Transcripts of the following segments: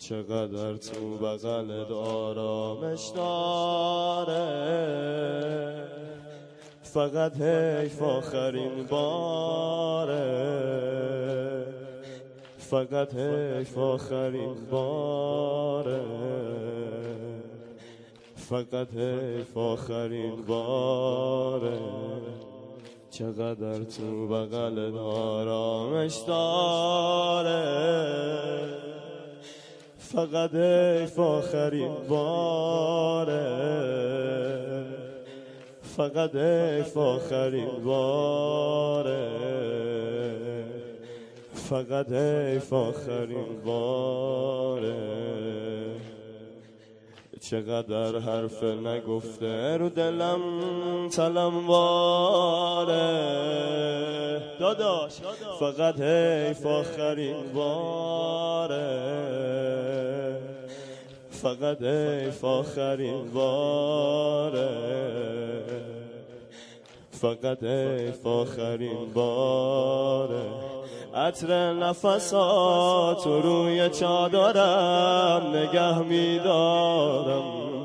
چقدر تو بغلت آرامش داره، فقط حیف آخرین باره، فقط حیف آخرین باره، فقط حیف آخرین باره. چقدر تو بغلت آرامش داره، فقط حیف آخرین باره، فقط حیف آخرین باره، فقط حیف آخرین باره. چقدر حرف نگفته رو دلم تلمباره داداش، فقط حیف آخرین باره، فقط حیف آخرین باره، فقط حیف آخرین باره. عطر نفسات روی چادرم نگه می‌دارم،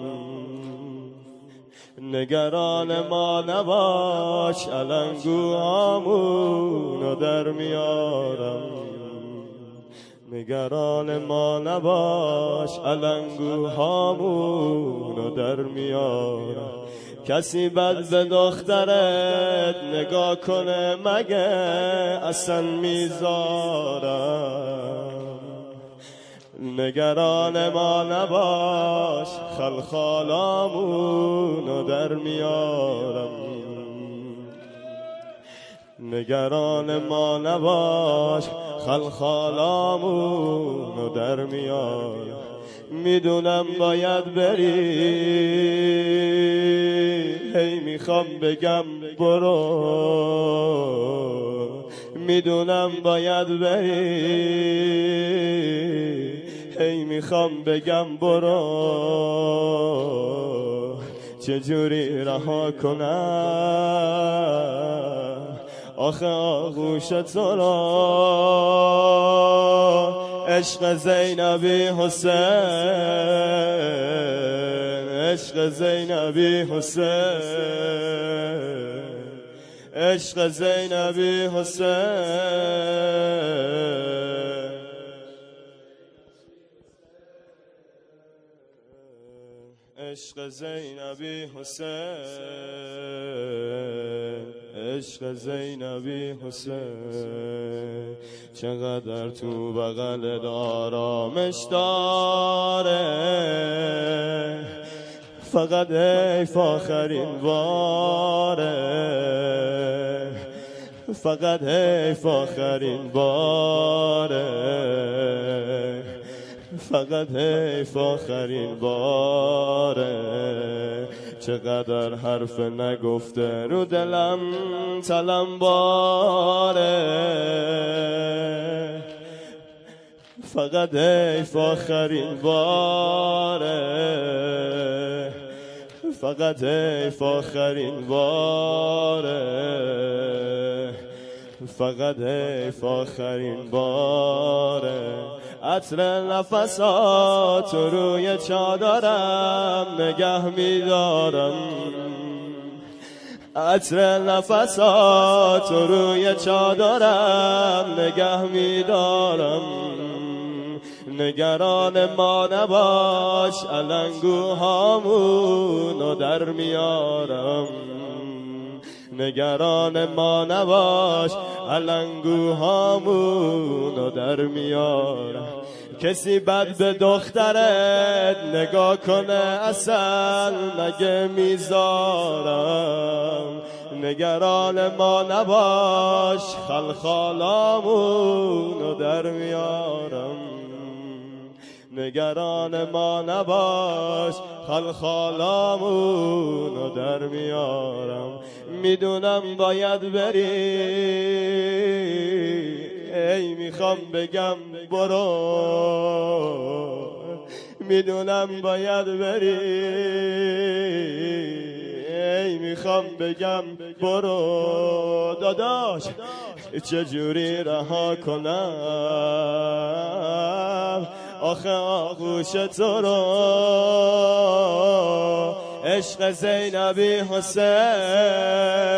نگران ما نباش علنگوهامونو در میارم، نگران ما نباش علنگوهامونو در میارم. کسی بد به دخترت نگاه کنه مگه اصلا میذارم، نگران ما نباش خلخالامونو در میارم، نگران ما نباش خلخالامونو در میارم. میدونم باید بری، هی میخوام بگم برو، میدونم باید بری، هی میخوام بگم برو. چجوری رها کنم آخه آغوش تو را، عشق زینبی حسین، عشق زینبی حسین، عشق زینبی حسین، عشق زینبی حسین، عشق زینبی حسین. چقدر تو بغلت آرامش داره، فقط حیف آخرین باره، فقط حیف آخرین باره، فقط حیف آخرین باره. چقدر حرف نگفته رو دلم تلمباره، فقط حیف آخرین باره، فقط حیف آخرین باره، فقط حیف آخرین باره. عطر نفسات روی چادرم نگه می‌دارم، عطر نفسات روی چادرم نگه می‌دارم، نگران ما نباش علنگوهامونو در میارم، نگران ما نباش علنگوهامونو در میارم. کسی بد به دخترت نگاه کنه اصل مگه میذارم، نگران ما نباش خلخالامونو در میارم، نگران ما نباش خلخالامونو در میارم. میدونم باید بری، ای میخوام بگم برو، میدونم باید بری، ای میخوام بگم برو. داداش چجوری رها کنم آخه آغوش تو رو عشق زینبی حسین